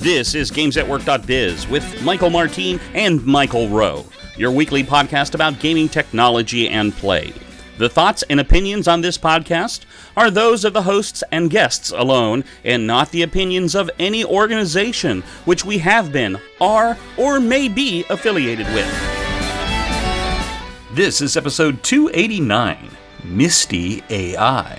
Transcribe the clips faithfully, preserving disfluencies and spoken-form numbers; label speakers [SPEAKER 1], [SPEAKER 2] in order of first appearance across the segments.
[SPEAKER 1] This is Games at Work dot biz with Michael Martin and Michael Rowe, your weekly podcast about gaming technology and play. The thoughts and opinions on this podcast are those of the hosts and guests alone, and not the opinions of any organization which we have been, are, or may be affiliated with. This is episode two eighty-nine, Misty A I.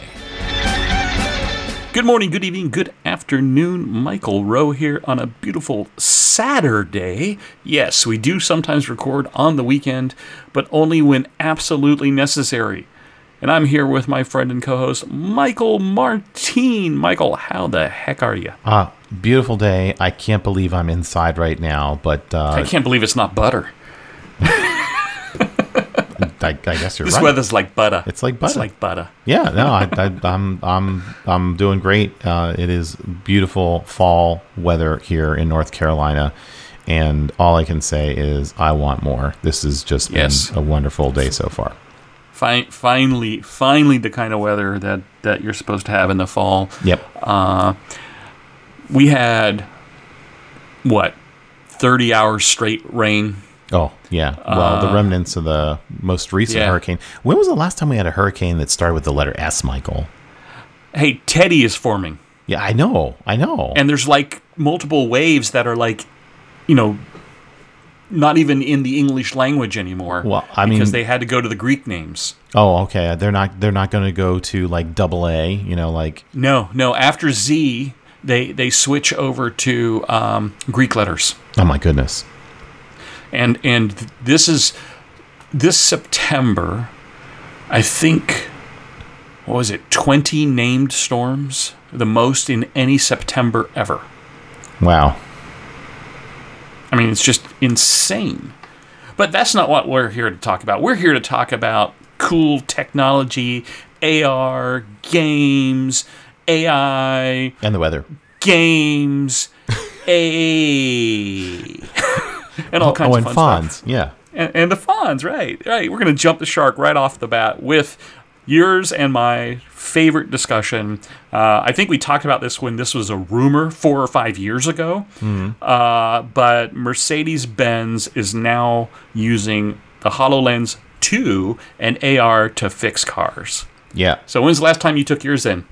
[SPEAKER 1] Good morning, good evening, good afternoon. Michael Rowe here on a beautiful Saturday. Yes, we do sometimes record on the weekend, but only when absolutely necessary. And I'm here with my friend and co-host, Michael Martin. Michael, how the heck are you?
[SPEAKER 2] Ah, uh, beautiful day. I can't believe I'm inside right now, but... Uh,
[SPEAKER 1] I can't believe it's not butter.
[SPEAKER 2] I, I guess you're
[SPEAKER 1] this
[SPEAKER 2] right.
[SPEAKER 1] This weather's like butter.
[SPEAKER 2] It's like butter.
[SPEAKER 1] It's like butter.
[SPEAKER 2] Yeah, no, I, I, I'm I'm I'm doing great. Uh, it is beautiful fall weather here in North Carolina, and all I can say is I want more. This has just
[SPEAKER 1] yes.
[SPEAKER 2] been a wonderful day so far.
[SPEAKER 1] Fi- finally, finally, the kind of weather that, that you're supposed to have in the fall.
[SPEAKER 2] Yep.
[SPEAKER 1] Uh, we had what, thirty hours straight rain.
[SPEAKER 2] Oh, yeah. Well, uh, the remnants of the most recent
[SPEAKER 1] yeah.
[SPEAKER 2] hurricane. When was the last time we had a hurricane that started with the letter S, Michael?
[SPEAKER 1] Hey, Teddy is forming.
[SPEAKER 2] Yeah, I know. I know.
[SPEAKER 1] And there's like multiple waves that are like, you know, not even in the English language anymore.
[SPEAKER 2] Well, I mean,
[SPEAKER 1] because they had to go to the Greek names.
[SPEAKER 2] Oh, okay. They're not. They're not going to go to like double A. You know, like
[SPEAKER 1] no, no. After Z, they they switch over to um, Greek letters.
[SPEAKER 2] Oh my goodness.
[SPEAKER 1] And and this is this September, I think, what was it, twenty named storms? The most in any September ever.
[SPEAKER 2] Wow.
[SPEAKER 1] I mean, it's just insane. But that's not what we're here to talk about. We're here to talk about cool technology, A R, games, A I.
[SPEAKER 2] And the weather.
[SPEAKER 1] Games, A and all kinds
[SPEAKER 2] oh,
[SPEAKER 1] of
[SPEAKER 2] and
[SPEAKER 1] fun
[SPEAKER 2] Fonz,
[SPEAKER 1] stuff.
[SPEAKER 2] yeah.
[SPEAKER 1] And, and the Fonz, right, right. We're going to jump the shark right off the bat with yours and my favorite discussion. Uh, I think we talked about this when this was a rumor four or five years ago. Mm-hmm. Uh, but Mercedes-Benz is now using the HoloLens two and A R to fix cars.
[SPEAKER 2] Yeah.
[SPEAKER 1] So when's the last time you took yours in?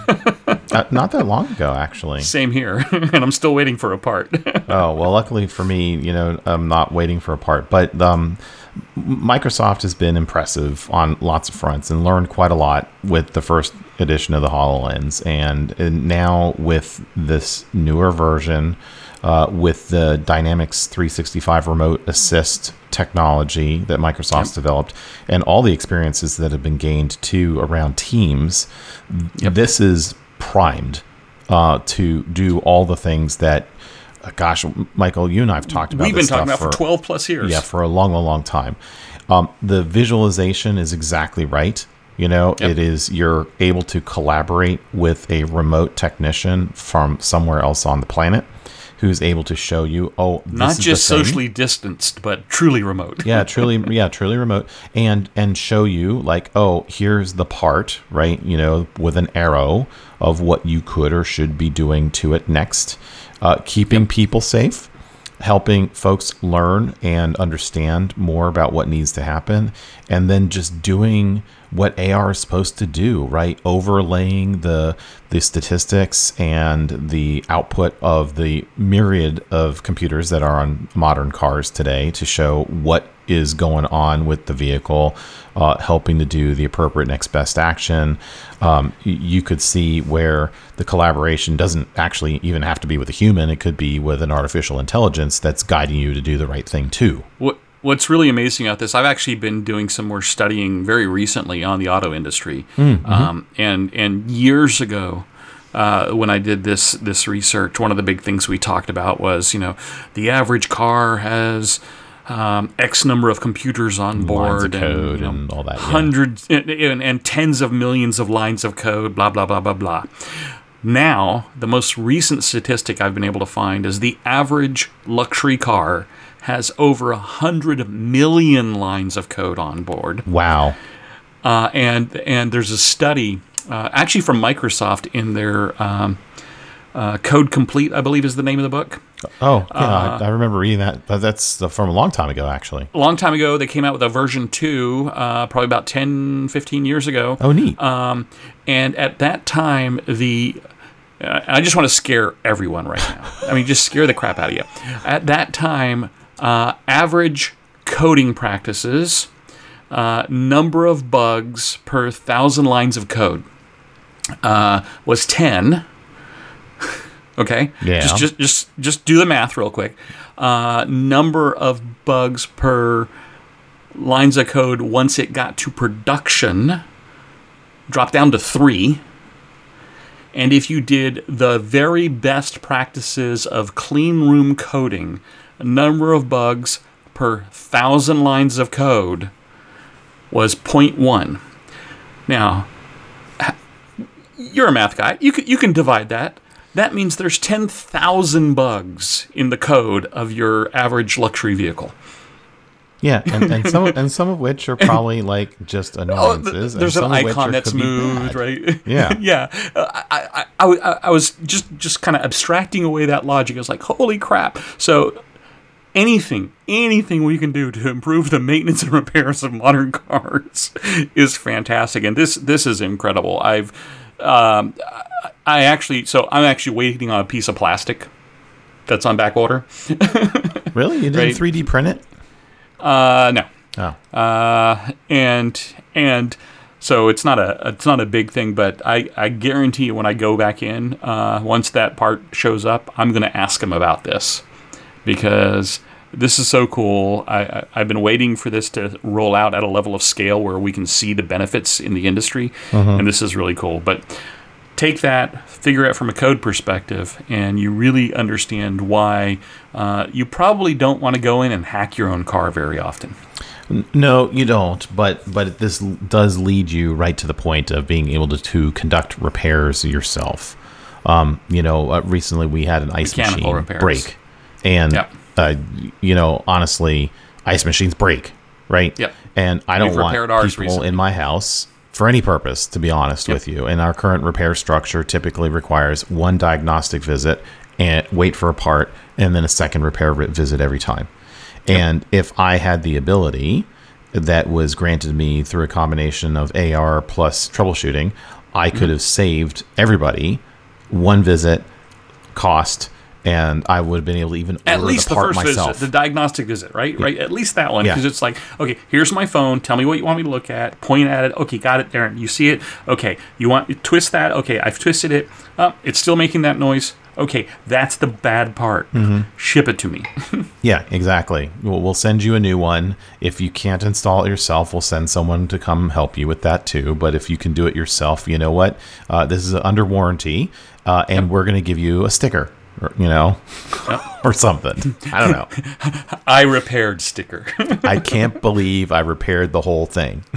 [SPEAKER 2] uh, not that long ago, actually.
[SPEAKER 1] Same here, and I'm still waiting for a part.
[SPEAKER 2] Oh, well, luckily for me, you know, I'm not waiting for a part. But um, Microsoft has been impressive on lots of fronts and learned quite a lot with the first edition of the HoloLens. And, and now with this newer version, uh, with the Dynamics three sixty-five Remote Assist technology that Microsoft's yep. developed, and all the experiences that have been gained too around Teams, yep. this is primed uh, to do all the things that, uh, gosh, Michael, you and I have talked about.
[SPEAKER 1] We've
[SPEAKER 2] this
[SPEAKER 1] been talking
[SPEAKER 2] stuff
[SPEAKER 1] about
[SPEAKER 2] for
[SPEAKER 1] for twelve plus years.
[SPEAKER 2] Yeah, for a long, long, long time. Um, the visualization is exactly right. You know, yep. it is, you're able to collaborate with a remote technician from somewhere else on the planet who's able to show you, oh, this
[SPEAKER 1] not
[SPEAKER 2] is
[SPEAKER 1] just
[SPEAKER 2] the thing.
[SPEAKER 1] Socially distanced, but truly remote.
[SPEAKER 2] yeah, truly, yeah, truly remote, and and show you like, oh, here's the part, right? You know, with an arrow of what you could or should be doing to it next, uh, keeping yep. people safe, helping folks learn and understand more about what needs to happen, and then just doing what A R is supposed to do, right? Overlaying the the statistics and the output of the myriad of computers that are on modern cars today to show what is going on with the vehicle, uh, helping to do the appropriate next best action. Um, you could see where the collaboration doesn't actually even have to be with a human. It could be with an artificial intelligence that's guiding you to do the right thing too.
[SPEAKER 1] What What's really amazing about this, I've actually been doing some more studying very recently on the auto industry. Mm-hmm. Um, and and years ago, uh, when I did this this research, one of the big things we talked about was, you know, the average car has um, X number of computers on board.
[SPEAKER 2] Lines of code
[SPEAKER 1] and, you know,
[SPEAKER 2] and all that. Yeah.
[SPEAKER 1] Hundreds and, and, and tens of millions of lines of code, blah, blah, blah, blah, blah. Now, the most recent statistic I've been able to find is the average luxury car has over one hundred million lines of code on board.
[SPEAKER 2] Wow.
[SPEAKER 1] Uh, and and there's a study, uh, actually from Microsoft in their um, uh, Code Complete, I believe is the name of the book.
[SPEAKER 2] Oh, yeah, uh, I, I remember reading that. But that's from a long time ago, actually.
[SPEAKER 1] A long time ago, they came out with a version two, uh, probably about ten, fifteen years ago.
[SPEAKER 2] Oh, neat.
[SPEAKER 1] Um, and at that time, the... Uh, I just want to scare everyone right now. I mean, just scare the crap out of you. At that time, uh, average coding practices, uh, number of bugs per thousand lines of code uh, was ten. Okay?
[SPEAKER 2] Yeah.
[SPEAKER 1] Just, just, just, just do the math real quick. Uh, number of bugs per lines of code once it got to production dropped down to three. And if you did the very best practices of clean room coding, number of bugs per thousand lines of code was zero point one. Now, you're a math guy. You can, you can divide that. That means there's ten thousand bugs in the code of your average luxury vehicle.
[SPEAKER 2] Yeah, and, and some and some of which are probably like just annoyances.
[SPEAKER 1] Oh, there's
[SPEAKER 2] and
[SPEAKER 1] an
[SPEAKER 2] some
[SPEAKER 1] icon
[SPEAKER 2] of which
[SPEAKER 1] that's moved, right?
[SPEAKER 2] Yeah,
[SPEAKER 1] yeah. Uh, I, I, I, I was just just kind of abstracting away that logic. I was like, holy crap! So anything, anything we can do to improve the maintenance and repairs of modern cars is fantastic, and this this is incredible. I've um, I actually so I'm actually waiting on a piece of plastic that's on back order.
[SPEAKER 2] Really? You didn't
[SPEAKER 1] Right.
[SPEAKER 2] three D print it?
[SPEAKER 1] Uh, no.
[SPEAKER 2] Oh.
[SPEAKER 1] Uh, and and so it's not a it's not a big thing, but I, I guarantee you when I go back in, uh, once that part shows up, I'm going to ask him about this because this is so cool. I, I I've been waiting for this to roll out at a level of scale where we can see the benefits in the industry,
[SPEAKER 2] Mhm.
[SPEAKER 1] and this is really cool. But take that, figure it from a code perspective, and you really understand why uh, you probably don't want to go in and hack your own car very often.
[SPEAKER 2] N- No, you don't. But but this l- does lead you right to the point of being able to, to conduct repairs yourself. Um, you know, uh, recently we had an ice
[SPEAKER 1] Mechanical
[SPEAKER 2] machine
[SPEAKER 1] repairs.
[SPEAKER 2] break, and
[SPEAKER 1] Yep.
[SPEAKER 2] uh, you know, honestly, ice machines break, right?
[SPEAKER 1] Yep.
[SPEAKER 2] And I don't
[SPEAKER 1] We've
[SPEAKER 2] want
[SPEAKER 1] repaired ours
[SPEAKER 2] people
[SPEAKER 1] recently.
[SPEAKER 2] in my house for any purpose, to be honest
[SPEAKER 1] Yep.
[SPEAKER 2] with you. And our current repair structure typically requires one diagnostic visit and wait for a part, and then a second repair vi- visit every time.
[SPEAKER 1] Yep.
[SPEAKER 2] And if I had the ability that was granted me through a combination of A R plus troubleshooting, I could have saved everybody one visit cost, and I would have been able to even
[SPEAKER 1] At
[SPEAKER 2] order
[SPEAKER 1] least
[SPEAKER 2] the
[SPEAKER 1] the
[SPEAKER 2] part
[SPEAKER 1] first
[SPEAKER 2] myself.
[SPEAKER 1] visit, the diagnostic visit, right? Right. At least that one,
[SPEAKER 2] Yeah.
[SPEAKER 1] because it's like, okay, here's my phone. Tell me what you want me to look at. Point at it. Okay, got it there. You see it. Okay, you want you twist that. Okay, I've twisted it. Oh, it's still making that noise. Okay, that's the bad part.
[SPEAKER 2] Mm-hmm.
[SPEAKER 1] Ship it to me.
[SPEAKER 2] Yeah, exactly. We'll, we'll send you a new one. If you can't install it yourself, we'll send someone to come help you with that too. But if you can do it yourself, you know what? Uh, this is under warranty, uh, and we're going to give you a sticker, or, you know,
[SPEAKER 1] Yep.
[SPEAKER 2] or something. I don't know.
[SPEAKER 1] I repaired sticker.
[SPEAKER 2] I can't believe I repaired the whole thing.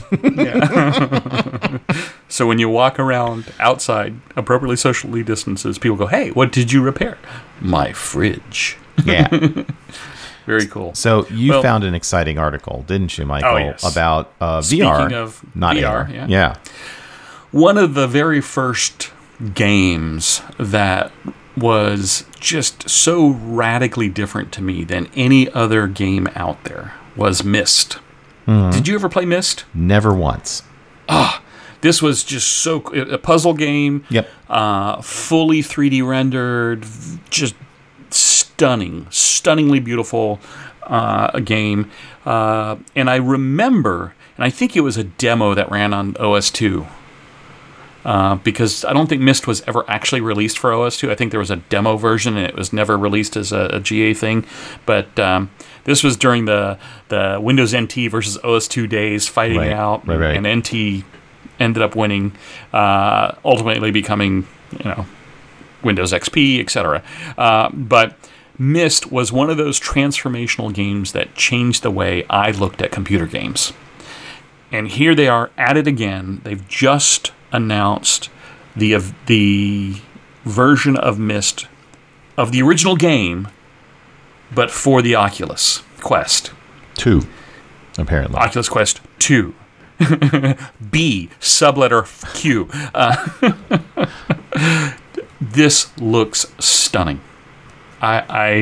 [SPEAKER 1] So when you walk around outside, appropriately socially distances, people go, "Hey, what did you repair?" My fridge.
[SPEAKER 2] Yeah.
[SPEAKER 1] Very cool.
[SPEAKER 2] So you
[SPEAKER 1] Well-
[SPEAKER 2] found an exciting article, didn't you, Michael,
[SPEAKER 1] Oh, yes.
[SPEAKER 2] about uh,
[SPEAKER 1] Speaking
[SPEAKER 2] V R,
[SPEAKER 1] of
[SPEAKER 2] not
[SPEAKER 1] V R,
[SPEAKER 2] A R.
[SPEAKER 1] yeah.
[SPEAKER 2] yeah.
[SPEAKER 1] One of the very first games that was just so radically different to me than any other game out there was Myst. Did you ever play Myst?
[SPEAKER 2] Never once.
[SPEAKER 1] This was just so a puzzle game.
[SPEAKER 2] Yep.
[SPEAKER 1] Uh, fully three D rendered, just stunning, stunningly beautiful uh, a game. Uh, and I remember, and I think it was a demo that ran on O S two. Uh, because I don't think Myst was ever actually released for O S two. I think there was a demo version, and it was never released as a, a G A thing. But um, this was during the the Windows N T versus O S two days, fighting
[SPEAKER 2] Right,
[SPEAKER 1] it out,
[SPEAKER 2] right, right.
[SPEAKER 1] and N T ended up winning, uh, ultimately becoming, you know, Windows X P, et cetera. Uh, but Myst was one of those transformational games that changed the way I looked at computer games. And here they are at it again. They've just announced the of the version of Myst of the original game, but for the Oculus Quest.
[SPEAKER 2] Two, apparently.
[SPEAKER 1] Oculus Quest two. B, subletter Q. Uh, this looks stunning. I, I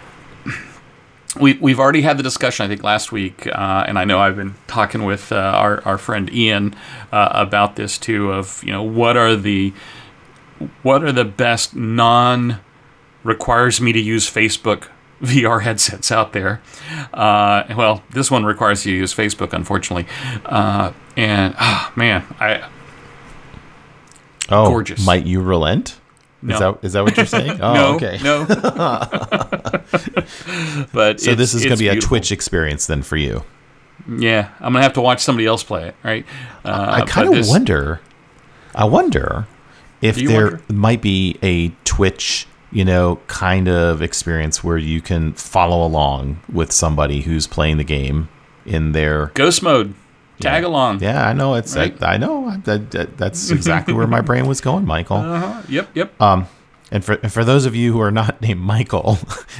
[SPEAKER 1] we we've already had the discussion, I think, last week, uh, and I know I've been talking with uh, our our friend Ian uh, about this too. Of you know what are the what are the best non requires me to use Facebook V R headsets out there? Uh, well, this one requires you to use Facebook, unfortunately, uh, and oh man, I
[SPEAKER 2] oh
[SPEAKER 1] gorgeous.
[SPEAKER 2] Might you relent?
[SPEAKER 1] No.
[SPEAKER 2] Is that is that what you're saying? Oh,
[SPEAKER 1] no,
[SPEAKER 2] okay.
[SPEAKER 1] No. But
[SPEAKER 2] so this is going to be
[SPEAKER 1] beautiful.
[SPEAKER 2] a Twitch experience then for you.
[SPEAKER 1] Yeah, I'm gonna have to watch somebody else play it, right? Uh,
[SPEAKER 2] I kind of wonder. I wonder if
[SPEAKER 1] Do you
[SPEAKER 2] there
[SPEAKER 1] wonder?
[SPEAKER 2] might be a Twitch, you know, kind of experience where you can follow along with somebody who's playing the game in their
[SPEAKER 1] Ghost mode, tag
[SPEAKER 2] yeah.
[SPEAKER 1] along.
[SPEAKER 2] Yeah, I know it's.
[SPEAKER 1] Right?
[SPEAKER 2] I, I know that, that, that's exactly where my brain was going, Michael.
[SPEAKER 1] Uh-huh. Yep, yep.
[SPEAKER 2] Um, and for for those of you who are not named Michael,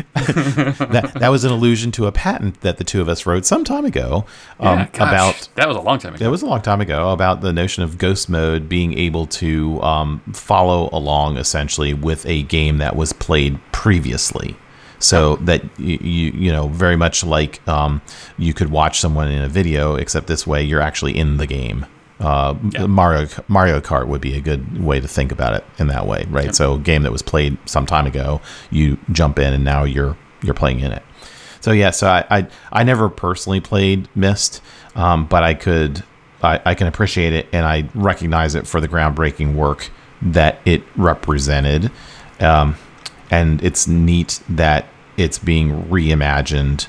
[SPEAKER 2] that that was an allusion to a patent that the two of us wrote some time ago. Um,
[SPEAKER 1] yeah, gosh,
[SPEAKER 2] about
[SPEAKER 1] that was a long time ago.
[SPEAKER 2] it was a long time ago about the notion of ghost mode being able to um, follow along essentially with a game that was played previously. So that you, you you know very much like um, you could watch someone in a video, except this way you're actually in the game. Uh,
[SPEAKER 1] Yeah.
[SPEAKER 2] Mario Mario Kart would be a good way to think about it in that way, right?
[SPEAKER 1] Yep.
[SPEAKER 2] So a game that was played some time ago, you jump in and now you're you're playing in it. So yeah, so I I, I never personally played Myst, um, but I could I, I can appreciate it and I recognize it for the groundbreaking work that it represented, um, and it's neat that it's being reimagined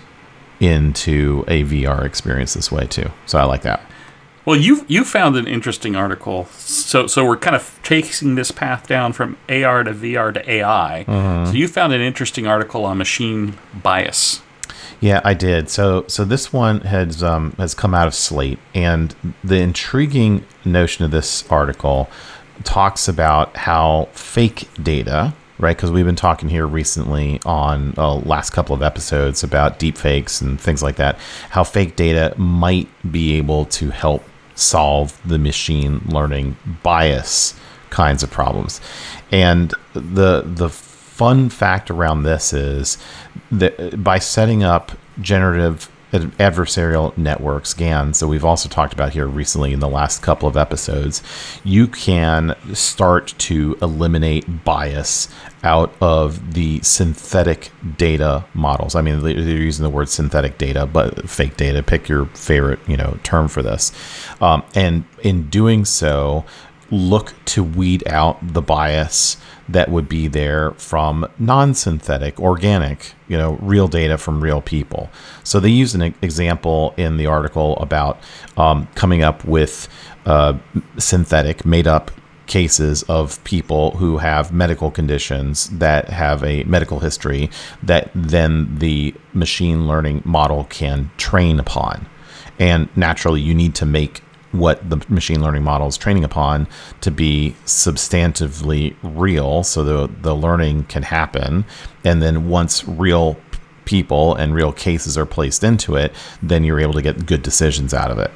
[SPEAKER 2] into a V R experience this way too. So I like that.
[SPEAKER 1] Well, you you found an interesting article. So so we're kind of taking this path down from A R to V R to A I.
[SPEAKER 2] Mm-hmm.
[SPEAKER 1] So you found an interesting article on machine bias.
[SPEAKER 2] Yeah, I did. So so this one has um, has come out of Slate, and the intriguing notion of this article talks about how fake data, right? Because we've been talking here recently on uh, last couple of episodes about deep fakes and things like that, how fake data might be able to help solve the machine learning bias kinds of problems. And the the fun fact around this is that by setting up generative adversarial networks, GANs, that we've also talked about here recently in the last couple of episodes, you can start to eliminate bias out of the synthetic data models. I mean, they're using the word synthetic data, but fake data, pick your favorite, you know, term for this. Um, and in doing so, look to weed out the bias that would be there from non-synthetic, organic, you know, real data from real people. So they use an example in the article about um, coming up with uh, synthetic, made-up cases of people who have medical conditions that have a medical history that then the machine learning model can train upon. And naturally, you need to make what the machine learning model is training upon to be substantively real so the, the learning can happen. And then once real people and real cases are placed into it, then you're able to get good decisions out of it.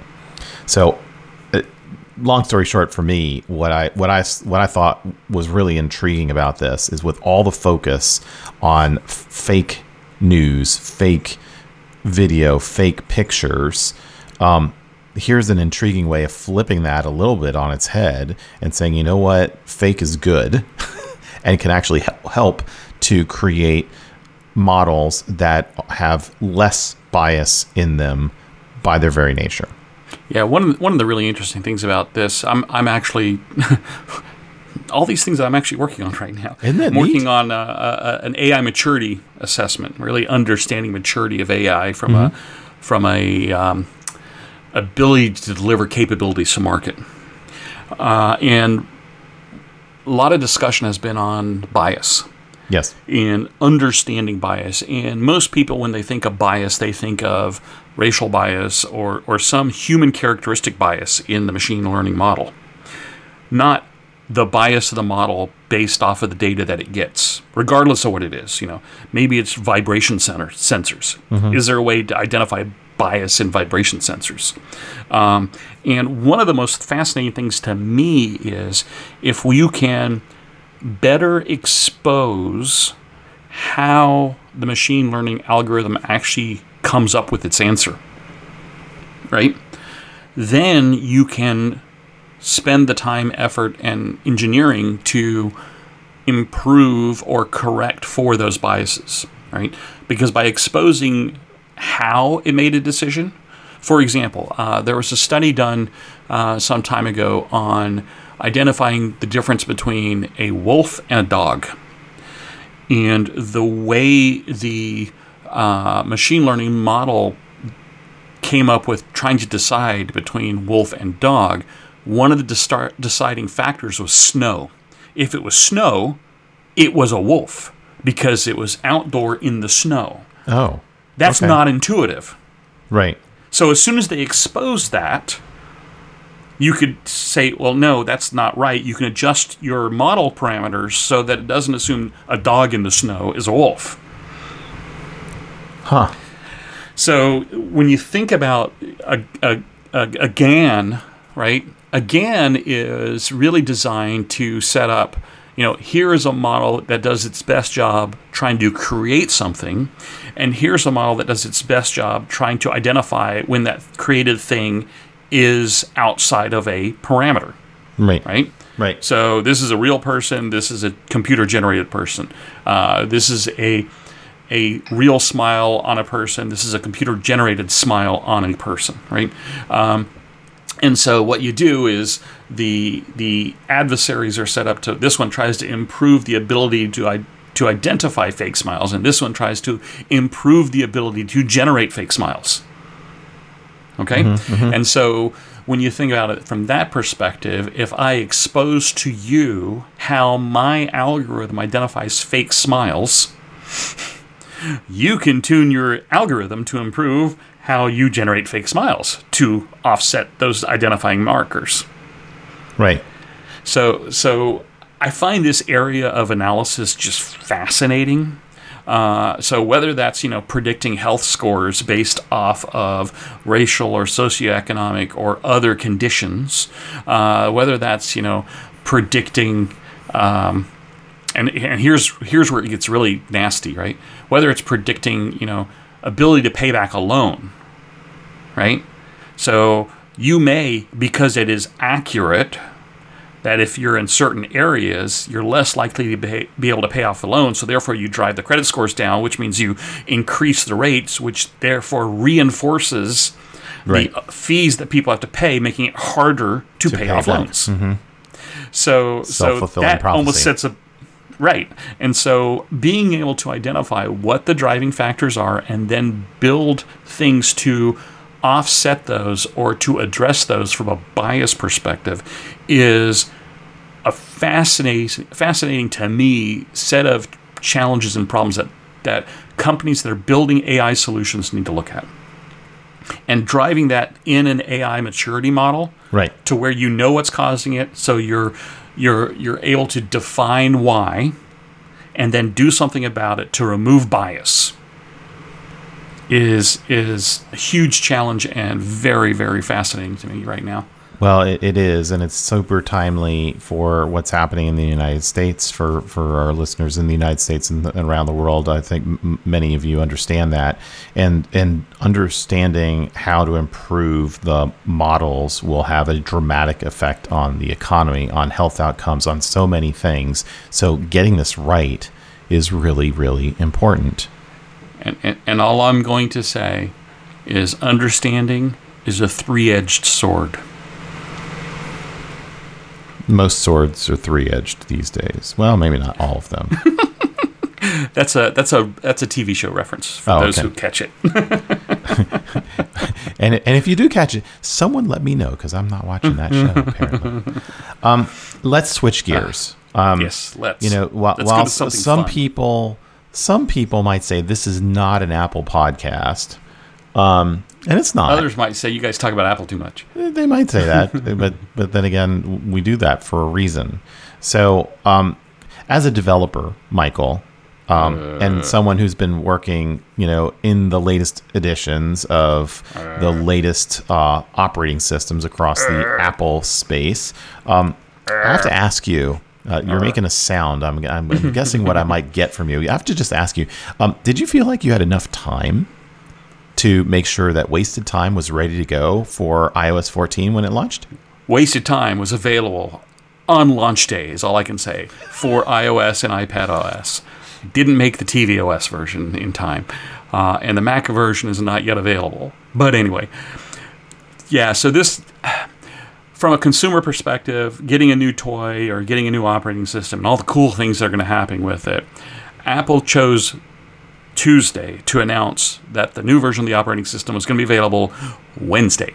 [SPEAKER 2] So uh, long story short, for me, what I what I what I thought was really intriguing about this is with all the focus on f- fake news, fake video, fake pictures, um, here's an intriguing way of flipping that a little bit on its head and saying, you know what, fake is good and can actually help to create models that have less bias in them by their very nature.
[SPEAKER 1] Yeah, one of the, one of the really interesting things about this, I'm I'm actually all these things that I'm actually working on right now.
[SPEAKER 2] Isn't that
[SPEAKER 1] I'm working
[SPEAKER 2] neat?
[SPEAKER 1] on uh, uh, an A I maturity assessment, really understanding maturity of A I from mm-hmm. a from a um, ability to deliver capabilities to market. Uh, and a lot of discussion has been on bias.
[SPEAKER 2] Yes.
[SPEAKER 1] And understanding bias. And most people, when they think of bias, they think of racial bias or, or some human characteristic bias in the machine learning model. Not the bias of the model based off of the data that it gets, regardless of what it is. You know, maybe it's vibration center, sensors. Mm-hmm. Is there a way to identify bias in vibration sensors? Um, and one of the most fascinating things to me is if you can better expose how the machine learning algorithm actually comes up with its answer, right? Then you can spend the time, effort, and engineering to improve or correct for those biases, right? Because by exposing how it made a decision, for example, uh, there was a study done uh, some time ago on identifying the difference between a wolf and a dog. And the way the uh, machine learning model came up with trying to decide between wolf and dog, one of the de- deciding factors was snow. If it was snow, it was a wolf because it was outdoor in the snow.
[SPEAKER 2] Oh.
[SPEAKER 1] That's
[SPEAKER 2] okay.
[SPEAKER 1] not intuitive.
[SPEAKER 2] Right.
[SPEAKER 1] So as soon as they exposed that, you could say, well, no, that's not right. You can adjust your model parameters so that it doesn't assume a dog in the snow is a wolf.
[SPEAKER 2] Huh.
[SPEAKER 1] So when you think about a, a, a, a GAN, right, a GAN is really designed to set up, you know, here is a model that does its best job trying to create something, and here's a model that does its best job trying to identify when that created thing is outside of a parameter.
[SPEAKER 2] Right.
[SPEAKER 1] Right?
[SPEAKER 2] Right.
[SPEAKER 1] So this is a real person. This is a computer-generated person. Uh, this is a a real smile on a person. This is a computer-generated smile on a person. Right? Um, and so what you do is the the adversaries are set up to. This one tries to improve the ability to to identify fake smiles, and this one tries to improve the ability to generate fake smiles. Okay?
[SPEAKER 2] Mm-hmm, mm-hmm.
[SPEAKER 1] And so when you think about it from that perspective, if I expose to you how my algorithm identifies fake smiles, you can tune your algorithm to improve how you generate fake smiles to offset those identifying markers.
[SPEAKER 2] Right.
[SPEAKER 1] So, so I find this area of analysis just fascinating. Uh, so whether that's, you know, predicting health scores based off of racial or socioeconomic or other conditions, uh, whether that's, you know, predicting, um, and and here's here's where it gets really nasty, right? Whether it's predicting, you know, ability to pay back a loan, right? So you may, because it is accurate, that if you're in certain areas, you're less likely to be, be able to pay off the loan. So therefore, you drive the credit scores down, which means you increase the rates, which therefore reinforces
[SPEAKER 2] right.
[SPEAKER 1] the fees that people have to pay, making it harder to, to pay, pay off back. loans.
[SPEAKER 2] Mm-hmm.
[SPEAKER 1] So, so that
[SPEAKER 2] prophecy.
[SPEAKER 1] almost sets a right. And so being able to identify what the driving factors are and then build things to offset those or to address those from a bias perspective is a fascinating, fascinating to me set of challenges and problems that, that companies that are building A I solutions need to look at. And driving that in an A I maturity model,
[SPEAKER 2] right,
[SPEAKER 1] to where you know what's causing it, so you're you're you're able to define why, and then do something about it to remove bias. Is is a huge challenge and very, very fascinating to me right now.
[SPEAKER 2] Well, it, it is, and it's super timely for what's happening in the United States, for, for our listeners in the United States and around the world. I think m- many of you understand that. And, and understanding how to improve the models will have a dramatic effect on the economy, on health outcomes, on so many things. So getting this right is really, really important.
[SPEAKER 1] And, and, and all I'm going to say is understanding is a three-edged sword.
[SPEAKER 2] Most swords are three-edged these days. Well, maybe not all of them.
[SPEAKER 1] that's a that's a that's a T V show reference for
[SPEAKER 2] oh,
[SPEAKER 1] those
[SPEAKER 2] okay.
[SPEAKER 1] who catch it.
[SPEAKER 2] and and if you do catch it, someone let me know, because I'm not watching that show apparently. Um, let's switch gears. Um,
[SPEAKER 1] yes, let's.
[SPEAKER 2] You know, while,
[SPEAKER 1] let's
[SPEAKER 2] while
[SPEAKER 1] go to something
[SPEAKER 2] some
[SPEAKER 1] fun.
[SPEAKER 2] people some people might say this is not an Apple podcast. Um, and it's not.
[SPEAKER 1] Others might say you guys talk about Apple too much.
[SPEAKER 2] They might say that, but but then again, we do that for a reason. So, um, as a developer, Michael, um, uh, and someone who's been working, you know, in the latest editions of uh, the latest uh, operating systems across the uh, Apple space, um, I have to ask you, Uh, you're making a sound. I'm, I'm, I'm guessing what I might get from you. I have to just ask you, um, did you feel like you had enough time to make sure that Wasted Time was ready to go for i O S fourteen when it launched?
[SPEAKER 1] Wasted Time was available on launch day, is all I can say, for iOS and iPadOS. Didn't make the tvOS version in time. Uh, and the Mac version is not yet available. But anyway, yeah, so this... From a consumer perspective, getting a new toy or getting a new operating system and all the cool things that are going to happen with it, Apple chose Tuesday to announce that the new version of the operating system was going to be available Wednesday.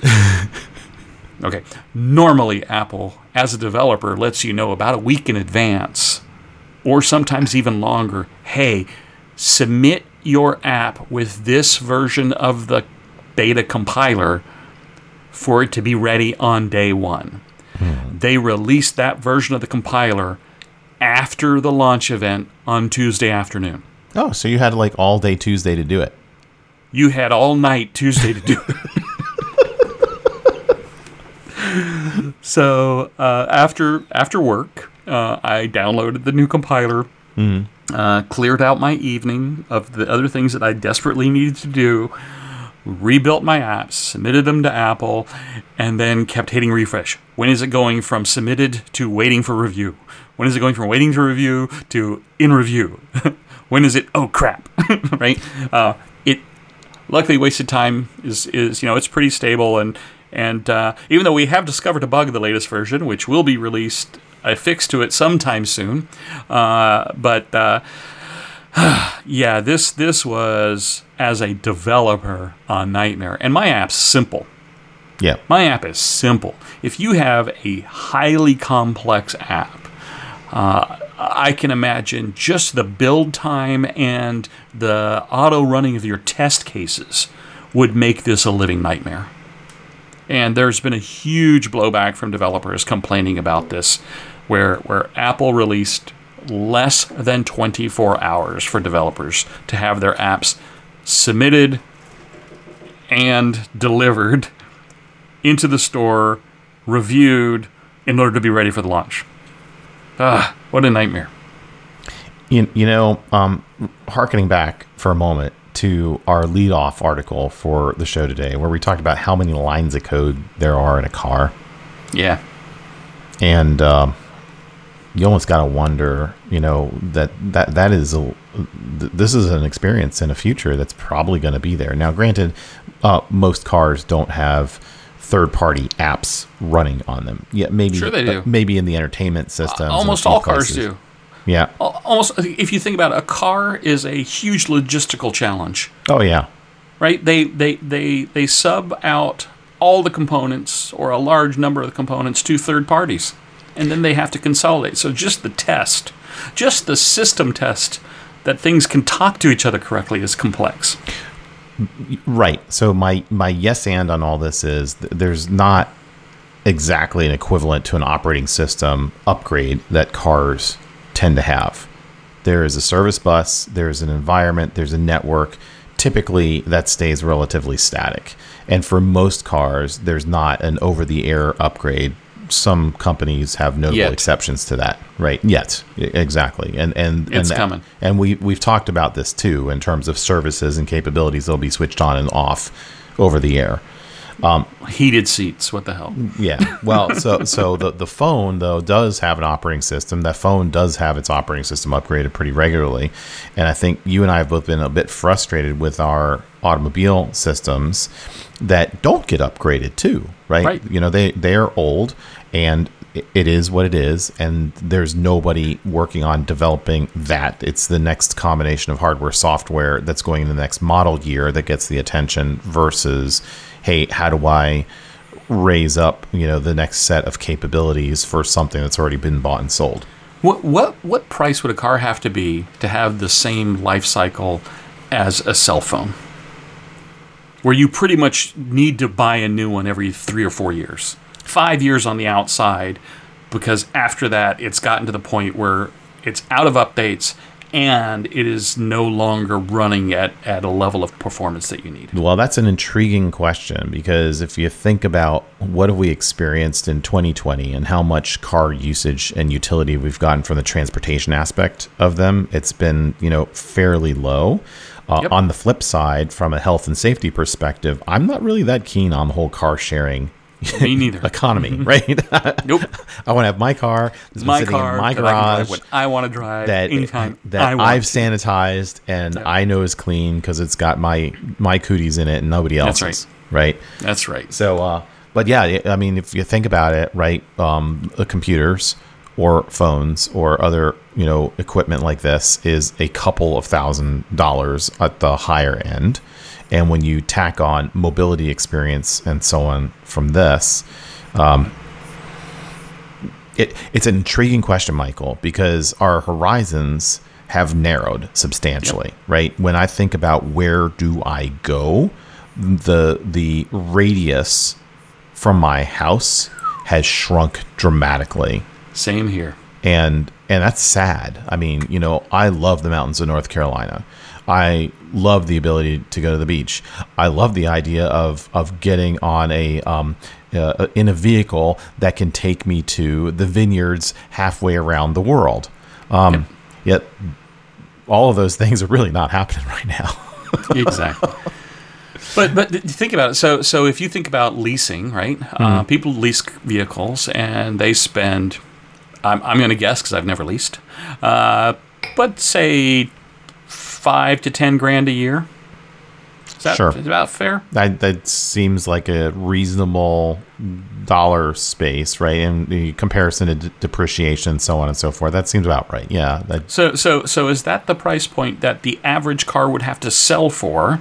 [SPEAKER 1] Okay. Normally, Apple, as a developer, lets you know about a week in advance, or sometimes even longer. Hey, submit your app with this version of the beta compiler for it to be ready on day one. Hmm. They released that version of the compiler after the launch event on Tuesday afternoon.
[SPEAKER 2] Oh, so you had like all day Tuesday to do it.
[SPEAKER 1] You had all night Tuesday to do it. So uh, after after work, uh, I downloaded the new compiler, mm. uh, cleared out my evening of the other things that I desperately needed to do, rebuilt my apps, submitted them to Apple, and then kept hitting refresh. When is it going from submitted to waiting for review? When is it going from waiting to review to in review? When is it, oh crap, right? Uh, it luckily Wasted Time is, is, you know, it's pretty stable, and and uh, even though we have discovered a bug in the latest version, which will be released, a fix to it sometime soon, uh, but uh, yeah, this this was, as a developer, a nightmare. And my app's simple.
[SPEAKER 2] Yeah.
[SPEAKER 1] My app is simple. If you have a highly complex app, uh, I can imagine just the build time and the auto running of your test cases would make this a living nightmare. And there's been a huge blowback from developers complaining about this, where where Apple released less than twenty-four hours for developers to have their apps submitted and delivered into the store, reviewed, in order to be ready for the launch. Ah, what a nightmare.
[SPEAKER 2] You, you know, um, hearkening back for a moment to our lead-off article for the show today, where we talked about how many lines of code there are in a car.
[SPEAKER 1] Yeah.
[SPEAKER 2] And um, you almost got to wonder, you know, that that that is a this is an experience in a future that's probably going to be there. Now, granted, uh, most cars don't have third-party apps running on them. Yeah, maybe
[SPEAKER 1] sure they do.
[SPEAKER 2] Uh, maybe in the entertainment systems.
[SPEAKER 1] Uh, almost all cars do.
[SPEAKER 2] Yeah.
[SPEAKER 1] Almost, if you think about it, a car is a huge logistical challenge.
[SPEAKER 2] Oh yeah.
[SPEAKER 1] Right? They they they they sub out all the components, or a large number of the components, to third parties, and then they have to consolidate. So just the test, just the system test that things can talk to each other correctly is complex.
[SPEAKER 2] Right. So my my yes and on all this is th- there's not exactly an equivalent to an operating system upgrade that cars tend to have. There is a service bus, there's an environment, there's a network. Typically, that stays relatively static. And for most cars, there's not an over-the-air upgrade. Some companies have notable
[SPEAKER 1] Yet.
[SPEAKER 2] exceptions to that, right? Yet, exactly. And and
[SPEAKER 1] it's
[SPEAKER 2] and,
[SPEAKER 1] coming.
[SPEAKER 2] And we we've talked about this too in terms of services and capabilities that'll be switched on and off over the air.
[SPEAKER 1] Um, Heated seats. What the hell?
[SPEAKER 2] Yeah. Well, so so the the phone though does have an operating system. That phone does have its operating system upgraded pretty regularly, and I think you and I have both been a bit frustrated with our automobile systems that don't get upgraded too. Right.
[SPEAKER 1] Right.
[SPEAKER 2] You know, they they are old, and it is what it is, and there's nobody working on developing that. It's the next combination of hardware, software that's going in the next model year that gets the attention versus, hey, how do I raise up, you know, the next set of capabilities for something that's already been bought and sold?
[SPEAKER 1] What what what price would a car have to be to have the same life cycle as a cell phone, where you pretty much need to buy a new one every three or four years? Five years on the outside, because after that, it's gotten to the point where it's out of updates and it is no longer running at, at a level of performance that you need?
[SPEAKER 2] Well, that's an intriguing question, because if you think about what have we experienced in twenty twenty and how much car usage and utility we've gotten from the transportation aspect of them, it's been, you know, fairly low. Uh,
[SPEAKER 1] Yep.
[SPEAKER 2] On the flip side, from a health and safety perspective, I'm not really that keen on the whole car sharing
[SPEAKER 1] Me neither.
[SPEAKER 2] economy, right?
[SPEAKER 1] Nope.
[SPEAKER 2] I want to have my car that's
[SPEAKER 1] My
[SPEAKER 2] been sitting
[SPEAKER 1] car
[SPEAKER 2] in my
[SPEAKER 1] that I can drive
[SPEAKER 2] garage
[SPEAKER 1] when I want to drive
[SPEAKER 2] that
[SPEAKER 1] anytime
[SPEAKER 2] that
[SPEAKER 1] I want
[SPEAKER 2] I've
[SPEAKER 1] to.
[SPEAKER 2] sanitized and I know is clean because it's got my my cooties in it and nobody
[SPEAKER 1] That's
[SPEAKER 2] else's. Right.
[SPEAKER 1] That's right.
[SPEAKER 2] So, uh, but yeah, I mean, if you think about it, right, um, the computers or phones or other, you know, equipment like this is a couple of thousand dollars at the higher end. And when you tack on mobility experience and so on from this, um, it, it's an intriguing question, Michael, because our horizons have narrowed substantially,
[SPEAKER 1] Yep.
[SPEAKER 2] right? When I think about where do I go, the the radius from my house has shrunk dramatically.
[SPEAKER 1] Same here.
[SPEAKER 2] And and that's sad. I mean, you know, I love the mountains of North Carolina. I love the ability to go to the beach. I love the idea of of getting on a um uh, in a vehicle that can take me to the vineyards halfway around the world. Um, Yet all of those things are really not happening right now.
[SPEAKER 1] Exactly. But but th- think about it. So so if you think about leasing, right? Uh, people lease leases and they spend. I'm I'm going to guess because I've never leased. Uh, but say five to ten grand a year. Is that
[SPEAKER 2] Sure.
[SPEAKER 1] is about fair?
[SPEAKER 2] That, that seems like a reasonable dollar space, right? In the comparison to d- depreciation, so on and so forth. That seems about right. Yeah. That,
[SPEAKER 1] So so so is that the price point that the average car would have to sell for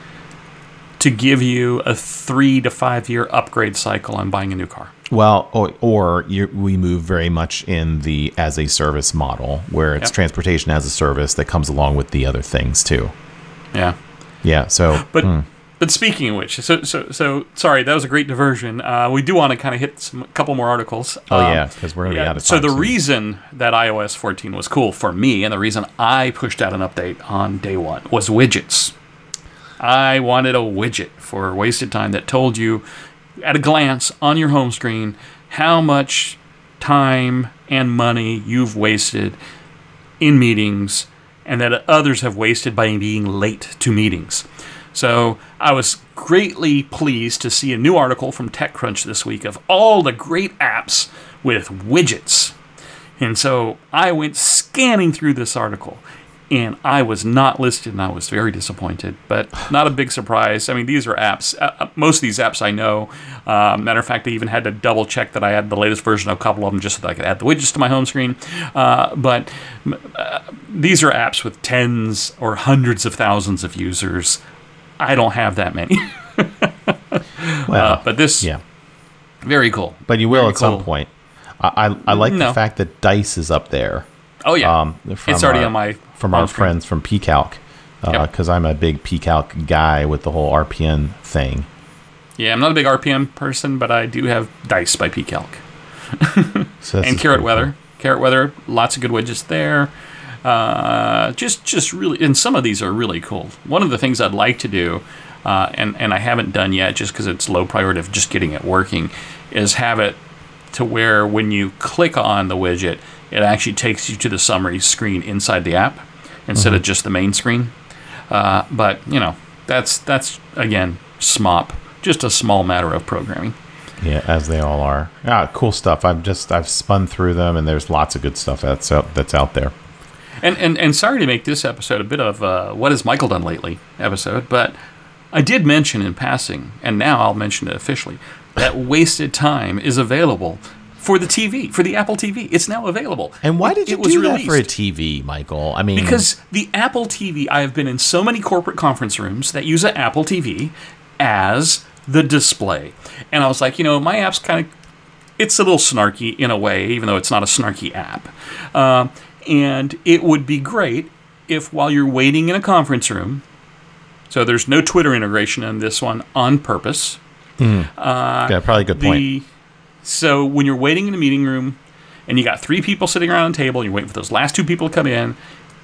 [SPEAKER 1] to give you a three to five year upgrade cycle on buying a new car?
[SPEAKER 2] well, or, or you, we move very much in the as a service model, where it's
[SPEAKER 1] Yep.
[SPEAKER 2] transportation as a service that comes along with the other things too.
[SPEAKER 1] Yeah.
[SPEAKER 2] Yeah. So,
[SPEAKER 1] But
[SPEAKER 2] hmm.
[SPEAKER 1] but speaking of which, so so so sorry, that was a great diversion. Uh, we do want to kind of hit some, a couple more articles.
[SPEAKER 2] oh
[SPEAKER 1] Um,
[SPEAKER 2] yeah, because we're gonna be out of
[SPEAKER 1] So
[SPEAKER 2] time
[SPEAKER 1] the
[SPEAKER 2] soon.
[SPEAKER 1] reason that i O S fourteen was cool for me, and the reason I pushed out an update on day one, was widgets. I wanted a widget for wasted time that told you at a glance on your home screen how much time and money you've wasted in meetings and that others have wasted by being late to meetings. So I was greatly pleased to see a new article from TechCrunch this week of all the great apps with widgets. And so I went scanning through this article, and I was not listed, and I was very disappointed, but not a big surprise. I mean, these are apps. Uh, most of these apps I know. Uh, matter of fact, I even had to double check that I had the latest version of a couple of them just so that I could add the widgets to my home screen. Uh, but uh, these are apps with tens or hundreds of thousands of users. I don't have that many.
[SPEAKER 2] well,
[SPEAKER 1] uh, but this,
[SPEAKER 2] yeah,
[SPEAKER 1] very cool.
[SPEAKER 2] but you will
[SPEAKER 1] Very
[SPEAKER 2] at some
[SPEAKER 1] cool.
[SPEAKER 2] point. I I, I like
[SPEAKER 1] No.
[SPEAKER 2] the fact that Dice is up there.
[SPEAKER 1] Oh, yeah.
[SPEAKER 2] Um, from
[SPEAKER 1] it's already
[SPEAKER 2] our-
[SPEAKER 1] on my
[SPEAKER 2] from
[SPEAKER 1] home
[SPEAKER 2] our
[SPEAKER 1] screen.
[SPEAKER 2] friends from PCalc, because
[SPEAKER 1] Yep.
[SPEAKER 2] I'm a big PCalc guy with the whole R P N thing.
[SPEAKER 1] Yeah, I'm not a big R P M person, but I do have Dice by PCalc.
[SPEAKER 2] So this
[SPEAKER 1] And
[SPEAKER 2] is
[SPEAKER 1] Carrot
[SPEAKER 2] pretty
[SPEAKER 1] Weather. Carrot Weather, lots of good widgets there. Uh, just, just really, and some of these are really cool. One of the things I'd like to do, uh, and and I haven't done yet, just because it's low priority of just getting it working, is have it to where when you click on the widget, it actually takes you to the summary screen inside the app instead of just the main screen. Uh, but you know, that's that's again smop, just a small matter of programming.
[SPEAKER 2] Yeah, as they all are. Ah, cool stuff. I've just I've spun through them, and there's lots of good stuff that's out, that's out there.
[SPEAKER 1] And, and and sorry to make this episode a bit of uh, what has Michael done lately episode, but I did mention in passing, and now I'll mention it officially, that Wasted Time is available for the T V, for the Apple T V. It's now available.
[SPEAKER 2] And why did
[SPEAKER 1] It-
[SPEAKER 2] you
[SPEAKER 1] it was
[SPEAKER 2] do that for a
[SPEAKER 1] released.
[SPEAKER 2] T V, Michael? I mean,
[SPEAKER 1] Because the Apple T V, I have been in so many corporate conference rooms that use an Apple T V as the display. And I was like, you know, my app's kind of, it's a little snarky in a way, even though it's not a snarky app. Uh, and it would be great if while you're waiting in a conference room, so there's no Twitter integration in this one on purpose.
[SPEAKER 2] yeah, probably a good point.
[SPEAKER 1] The, so when you're waiting in a meeting room and you got three people sitting around a table, you're waiting for those last two people to come in,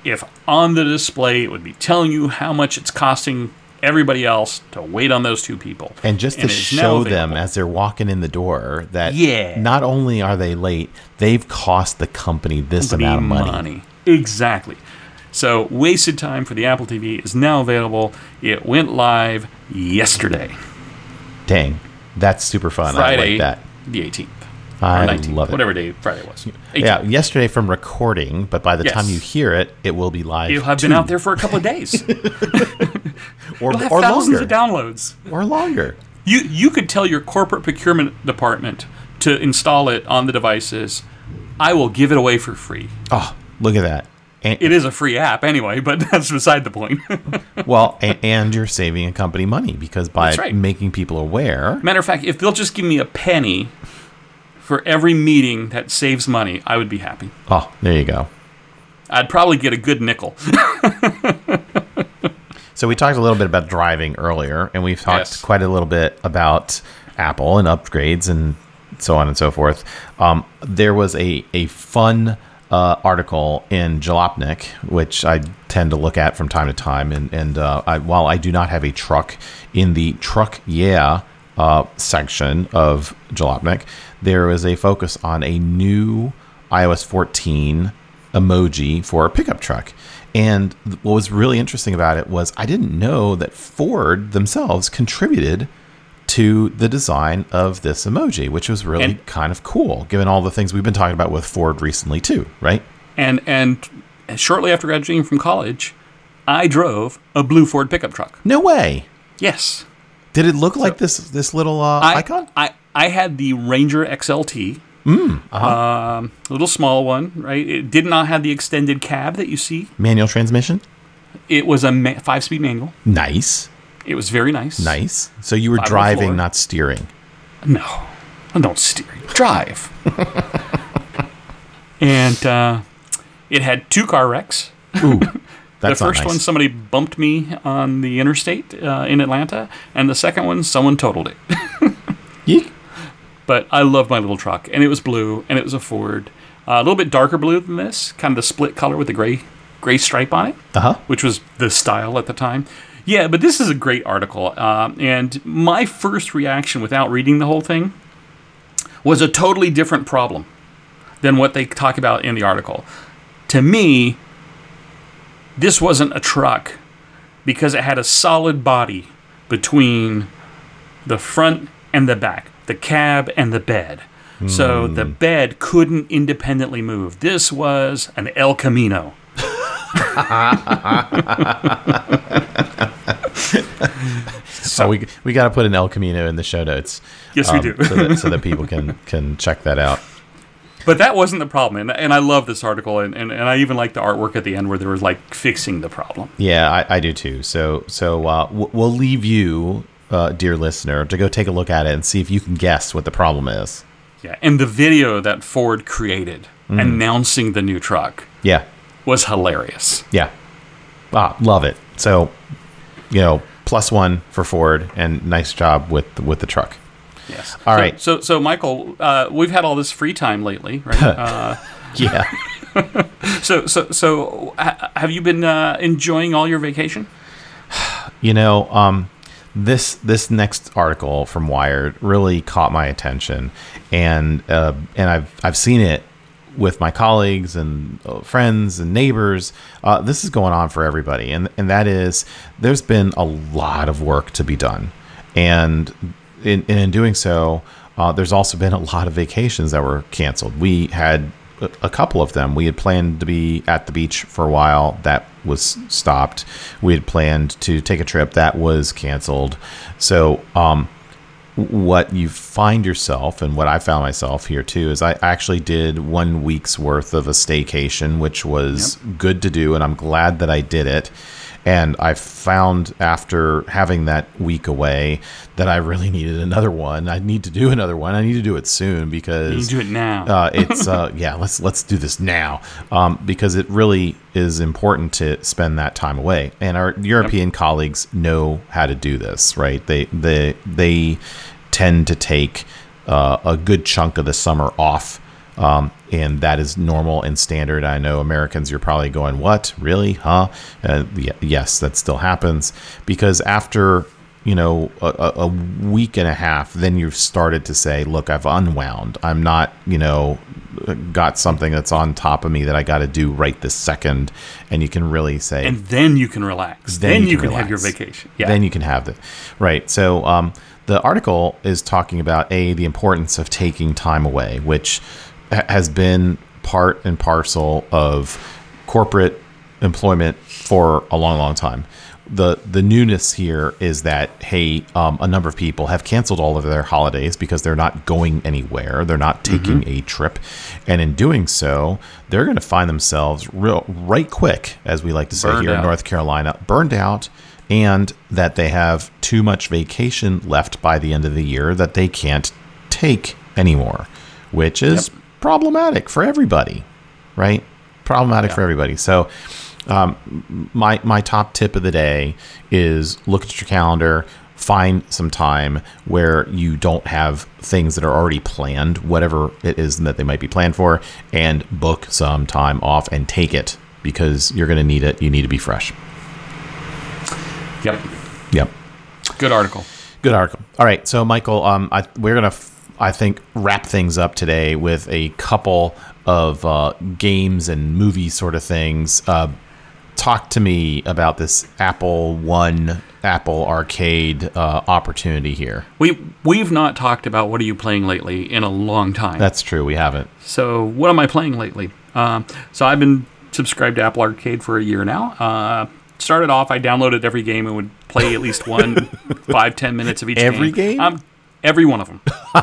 [SPEAKER 1] if on the display it would be telling you how much it's costing everybody else to wait on those two people.
[SPEAKER 2] And just
[SPEAKER 1] And
[SPEAKER 2] to
[SPEAKER 1] it is now
[SPEAKER 2] show
[SPEAKER 1] available.
[SPEAKER 2] them as they're walking in the door that
[SPEAKER 1] Yeah.
[SPEAKER 2] not only are they late, they've cost the company this
[SPEAKER 1] Company
[SPEAKER 2] amount of money.
[SPEAKER 1] Exactly. So Wasted Time for the Apple T V is now available. It went live yesterday,
[SPEAKER 2] Dang, that's super fun. I
[SPEAKER 1] Friday,
[SPEAKER 2] like that.
[SPEAKER 1] the eighteenth.
[SPEAKER 2] I
[SPEAKER 1] or nineteenth,
[SPEAKER 2] love it.
[SPEAKER 1] whatever day Friday was.
[SPEAKER 2] Yeah,
[SPEAKER 1] eighteenth.
[SPEAKER 2] yesterday from recording, but by the
[SPEAKER 1] Yes.
[SPEAKER 2] time you hear it, it will be live.
[SPEAKER 1] It'll have
[SPEAKER 2] too.
[SPEAKER 1] been out there for a couple of days.
[SPEAKER 2] or,
[SPEAKER 1] It'll have
[SPEAKER 2] or
[SPEAKER 1] thousands
[SPEAKER 2] longer.
[SPEAKER 1] of downloads.
[SPEAKER 2] or longer.
[SPEAKER 1] You you could tell your corporate procurement department to install it on the devices. I will give it away for free.
[SPEAKER 2] Oh, look at that. And,
[SPEAKER 1] It is a free app anyway, but that's beside the point.
[SPEAKER 2] well, and, and you're saving a company money because by
[SPEAKER 1] That's right.
[SPEAKER 2] making people aware.
[SPEAKER 1] Matter of fact, if they'll just give me a penny for every meeting that saves money, I would be happy.
[SPEAKER 2] Oh, there you go.
[SPEAKER 1] I'd probably get a good nickel.
[SPEAKER 2] So we talked a little bit about driving earlier, and we've talked
[SPEAKER 1] Yes.
[SPEAKER 2] quite a little bit about Apple and upgrades and so on and so forth. Um, there was a, a fun uh, article in Jalopnik, which I tend to look at from time to time. And, and uh, I, while I do not have a truck, in the Truck Yeah uh, section of Jalopnik, there is a focus on a new i O S fourteen emoji for a pickup truck. And what was really interesting about it was I didn't know that Ford themselves contributed to the design of this emoji, which was really
[SPEAKER 1] And-
[SPEAKER 2] kind of cool, given all the things we've been talking about with Ford recently too, right?
[SPEAKER 1] And and shortly after graduating from college, I drove a blue Ford pickup truck.
[SPEAKER 2] No way.
[SPEAKER 1] Yes.
[SPEAKER 2] Did it look like this this little uh,
[SPEAKER 1] I,
[SPEAKER 2] icon?
[SPEAKER 1] I, I had the Ranger X L T.
[SPEAKER 2] Mm, uh-huh.
[SPEAKER 1] Um, a little small one, right? It did not have the extended cab that you see.
[SPEAKER 2] Manual transmission?
[SPEAKER 1] It was a ma- five-speed manual.
[SPEAKER 2] Nice.
[SPEAKER 1] It was very nice.
[SPEAKER 2] Nice. So you were
[SPEAKER 1] Five oh
[SPEAKER 2] driving,
[SPEAKER 1] four.
[SPEAKER 2] not steering.
[SPEAKER 1] No, I don't steer. Drive. And uh, it had two car wrecks.
[SPEAKER 2] Ooh,
[SPEAKER 1] The
[SPEAKER 2] that's not
[SPEAKER 1] first
[SPEAKER 2] nice.
[SPEAKER 1] one, somebody bumped me on the interstate uh, in Atlanta, and the second one, someone totaled it.
[SPEAKER 2] Yeek.
[SPEAKER 1] But I loved my little truck, and it was blue, and it was a Ford. Uh, a little bit darker blue than this, kind of the split color with the gray gray stripe on it,
[SPEAKER 2] Uh-huh.
[SPEAKER 1] which was the style at the time. Yeah, but this is a great article, uh, and my first reaction without reading the whole thing was a totally different problem than what they talk about in the article. To me, this wasn't a truck because it had a solid body between the front and the back, the cab and the bed. So the bed couldn't independently move. This was an El Camino.
[SPEAKER 2] So we we got to put an El Camino in the show notes.
[SPEAKER 1] Yes, we
[SPEAKER 2] um,
[SPEAKER 1] do.
[SPEAKER 2] so, that, so that people can can check that out.
[SPEAKER 1] But that wasn't the problem. And, and I love this article. And, and, and I even like the artwork at the end where there was like fixing the problem.
[SPEAKER 2] Yeah, I, I do too. So so uh, w- we'll leave you, uh, dear listener, to go take a look at it and see if you can guess what the problem is.
[SPEAKER 1] Yeah. And the video that Ford created announcing the new truck
[SPEAKER 2] Yeah,
[SPEAKER 1] was hilarious.
[SPEAKER 2] yeah. Ah, love it. So, you know, plus one for Ford, and nice job with with the truck.
[SPEAKER 1] Yes.
[SPEAKER 2] All
[SPEAKER 1] so,
[SPEAKER 2] right.
[SPEAKER 1] So, so Michael, uh, we've had all this free time lately, right? uh,
[SPEAKER 2] Yeah.
[SPEAKER 1] so, so, so, ha- have you been uh, enjoying all your vacation?
[SPEAKER 2] You know, um, this this next article from Wired really caught my attention, and uh, and I've I've seen it with my colleagues and uh, friends and neighbors. Uh, this is going on for everybody, and and that is there's been a lot of work to be done, and in in doing so, uh, there's also been a lot of vacations that were canceled. We had a, a couple of them. We had planned to be at the beach for a while. That was stopped. We had planned to take a trip that was canceled. So, um, what you find yourself, and what I found myself here too, is I actually did one week's worth of a staycation, which was yep. good to do, and I'm glad that I did it. And I found after having that week away that I really needed another one. I need to do another one. I need to do it soon because
[SPEAKER 1] you need to do it now.
[SPEAKER 2] uh, it's uh, yeah. Let's let's do this now um, because it really is important to spend that time away. And our European yep. colleagues know how to do this, right? They they they tend to take uh, a good chunk of the summer off. Um, and that is normal and standard. I know Americans, you're probably going, what? Really? Huh? Uh, y- yes, that still happens, because after, you know, a, a week and a half, then you've started to say, look, I've unwound. I'm not, you know, got something that's on top of me that I got to do right this second. And you can really say,
[SPEAKER 1] and then you can relax. Then, then you, you can, can have your vacation. Yeah.
[SPEAKER 2] Then you can have it. Right. So um, the article is talking about, A, the importance of taking time away, which ha- has been part and parcel of corporate employment for a long, long time. The the newness here is that, hey, um, a number of people have canceled all of their holidays because they're not going anywhere. They're not taking mm-hmm. a trip. And in doing so, they're going to find themselves real right quick, as we like to say burned here out. in North Carolina, burned out, and that they have too much vacation left by the end of the year that they can't take anymore, which is yep. problematic for everybody, right? Problematic yep. for everybody. So Um, my my top tip of the day is look at your calendar, find some time where you don't have things that are already planned, whatever it is that they might be planned for, and book some time off and take it, because you're going to need it. You need to be fresh.
[SPEAKER 1] Yep.
[SPEAKER 2] Yep.
[SPEAKER 1] Good article.
[SPEAKER 2] Good article. All right. So, Michael, um, I, we're going to, f- I think, wrap things up today with a couple of uh, games and movie sort of things. Uh, Talk to me about this Apple One, Apple Arcade uh, opportunity here.
[SPEAKER 1] We, we've not talked about what are you playing lately in a long time.
[SPEAKER 2] That's true. We haven't.
[SPEAKER 1] So what am I playing lately? Um, so I've been subscribed to Apple Arcade for a year now. Uh, started off, I downloaded every game and would play at least one, five, ten minutes of each
[SPEAKER 2] every
[SPEAKER 1] game.
[SPEAKER 2] Every game?
[SPEAKER 1] Um, every one of them.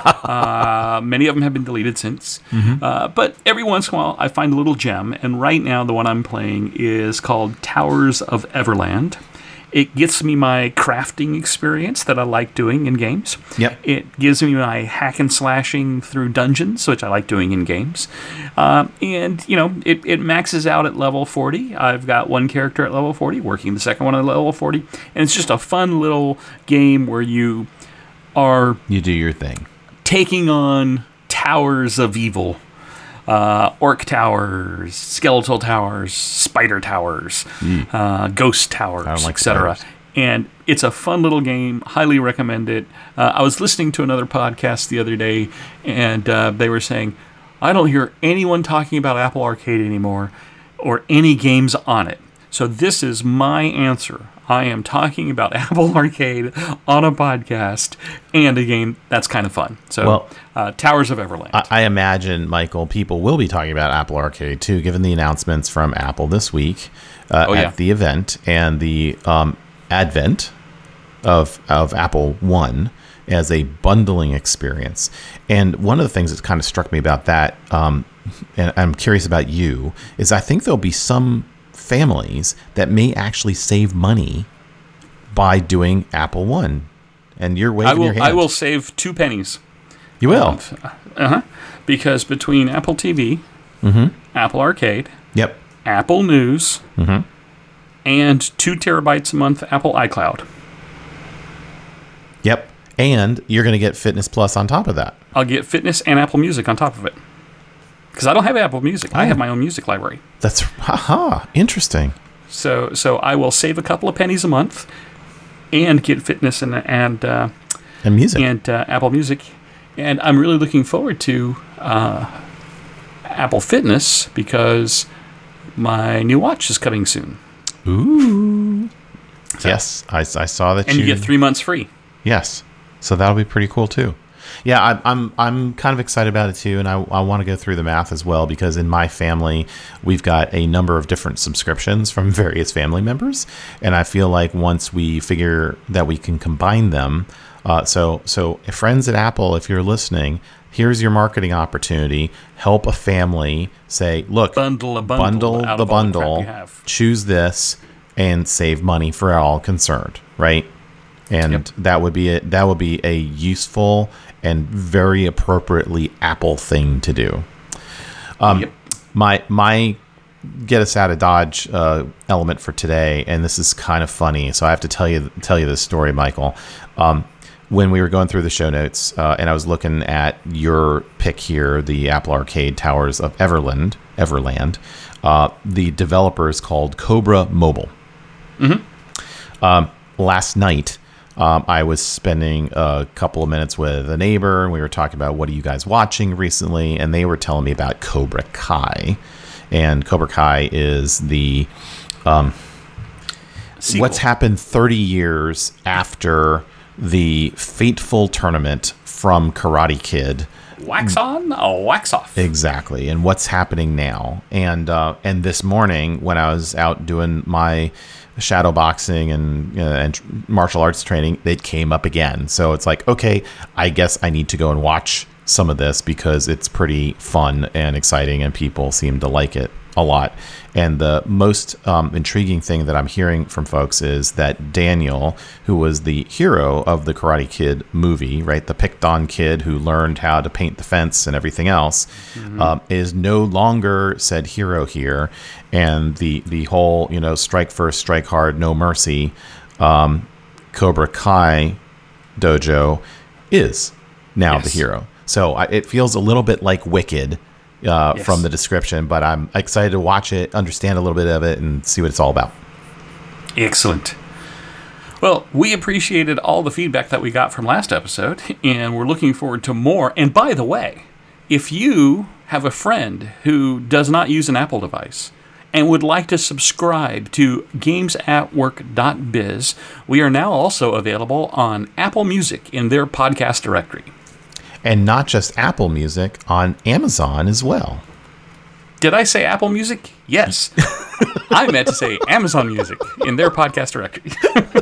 [SPEAKER 1] uh, many of them have been deleted since. Mm-hmm. Uh, but every once in a while, I find a little gem. And right now, the one I'm playing is called Towers of Everland. It gets me my crafting experience that I like doing in games.
[SPEAKER 2] Yep.
[SPEAKER 1] It gives me my hack and slashing through dungeons, which I like doing in games. Uh, and, you know, it, it maxes out at level forty. I've got one character at level forty, working the second one at level forty. And it's just a fun little game where you are...
[SPEAKER 2] You do your thing.
[SPEAKER 1] Taking on towers of evil. Uh, orc towers, skeletal towers, spider towers, mm. uh, ghost towers, like et cetera. And it's a fun little game. Highly recommend it. Uh, I was listening to another podcast the other day, and uh, they were saying, I don't hear anyone talking about Apple Arcade anymore or any games on it. So this is my answer. I am talking about Apple Arcade on a podcast and a game that's kind of fun. So, well, uh, Towers of Everland.
[SPEAKER 2] I, I imagine, Michael, people will be talking about Apple Arcade too, given the announcements from Apple this week uh, oh, at yeah. the event and the um, advent of of Apple One as a bundling experience. And one of the things that kind of struck me about that, um, and I'm curious about you, is I think there'll be some families that may actually save money by doing Apple One, and you're waving
[SPEAKER 1] I will,
[SPEAKER 2] your hand.
[SPEAKER 1] I will save two pennies.
[SPEAKER 2] You will,
[SPEAKER 1] um, uh-huh. Because between Apple T V,
[SPEAKER 2] mm-hmm.
[SPEAKER 1] Apple Arcade,
[SPEAKER 2] yep,
[SPEAKER 1] Apple News,
[SPEAKER 2] mm-hmm.
[SPEAKER 1] and two terabytes a month Apple iCloud.
[SPEAKER 2] Yep, and you're going to get Fitness Plus on top of that.
[SPEAKER 1] I'll get Fitness and Apple Music on top of it. Because I don't have Apple Music. Oh. I have my own music library.
[SPEAKER 2] That's, haha, interesting.
[SPEAKER 1] So so I will save a couple of pennies a month and get Fitness and and, uh,
[SPEAKER 2] and music.
[SPEAKER 1] And uh, Apple Music. And I'm really looking forward to uh, Apple Fitness because my new watch is coming soon.
[SPEAKER 2] Ooh. So, yes, I, I saw that
[SPEAKER 1] and
[SPEAKER 2] you...
[SPEAKER 1] And you get three months free.
[SPEAKER 2] Yes. So that'll be pretty cool, too. Yeah, I, I'm I'm kind of excited about it too, and I, I want to go through the math as well, because in my family we've got a number of different subscriptions from various family members, and I feel like once we figure that we can combine them, uh, so so friends at Apple, if you're listening, here's your marketing opportunity. Help a family say, look,
[SPEAKER 1] bundle a bundle,
[SPEAKER 2] bundle the bundle, choose this, and save money for all concerned, right? And yep. that would be a, that would be a useful and very appropriately Apple thing to do. Um, yep. My my get us out of Dodge uh, element for today, and this is kind of funny, so I have to tell you tell you this story, Michael. Um, when we were going through the show notes, uh, and I was looking at your pick here, the Apple Arcade Towers of Everland, Everland, uh, the developer is called Cobra Mobile. Mm-hmm. Um, last night, um, I was spending a couple of minutes with a neighbor, and we were talking about what are you guys watching recently, and they were telling me about Cobra Kai. And Cobra Kai is the... Um, what's happened thirty years after the fateful tournament from Karate Kid.
[SPEAKER 1] Wax on, oh, wax off.
[SPEAKER 2] Exactly. And what's happening now. And uh, and this morning when I was out doing my shadow boxing and, uh, and martial arts training, it came up again. So it's like, okay, I guess I need to go and watch some of this because it's pretty fun and exciting and people seem to like it a lot. And the most um, intriguing thing that I'm hearing from folks is that Daniel, who was the hero of the Karate Kid movie, right, the picked on kid who learned how to paint the fence and everything else, mm-hmm. um, is no longer said hero here. And the the whole, you know, strike first, strike hard, no mercy, um, Cobra Kai dojo is now yes. the hero. So I, it feels a little bit like Wicked. Uh, yes. From the description, but I'm excited to watch it, understand a little bit of it, and see what it's all about.
[SPEAKER 1] Excellent. Well, we appreciated all the feedback that we got from last episode, and we're looking forward to more. And by the way, if you have a friend who does not use an Apple device and would like to subscribe to games at work dot biz, we are now also available on Apple Music in their podcast directory.
[SPEAKER 2] And not just Apple Music, on Amazon as well.
[SPEAKER 1] Did I say Apple Music? Yes. I meant to say Amazon Music in their podcast directory.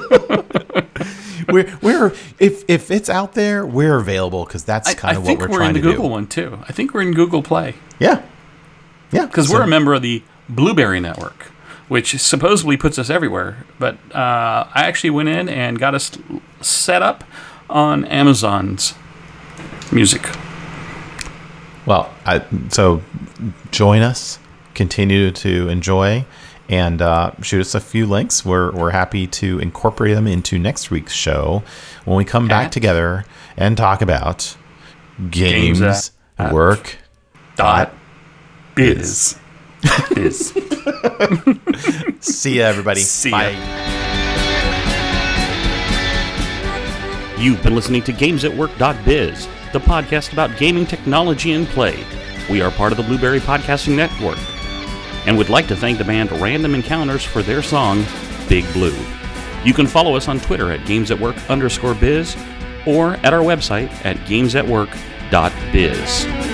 [SPEAKER 2] we're, we're if if it's out there, we're available because that's kind of what we're, we're trying to do. I think we're in the
[SPEAKER 1] Google one too. I think we're in Google Play.
[SPEAKER 2] Yeah. Yeah.
[SPEAKER 1] Because so. we're a member of the Blueberry Network, which supposedly puts us everywhere. But uh, I actually went in and got us set up on Amazon's music.
[SPEAKER 2] Well, I, so join us, continue to enjoy, and uh, shoot us a few links. We're we're happy to incorporate them into next week's show when we come back together and talk about games, games at work
[SPEAKER 1] dot biz. biz.
[SPEAKER 2] See ya, everybody.
[SPEAKER 1] See
[SPEAKER 2] Bye.
[SPEAKER 1] Ya.
[SPEAKER 3] You've been listening to games at work dot biz, the podcast about gaming technology and play. We are part of the Blueberry Podcasting Network and would like to thank the band Random Encounters for their song, Big Blue. You can follow us on Twitter at gamesatwork underscore biz or at our website at games at work dot biz.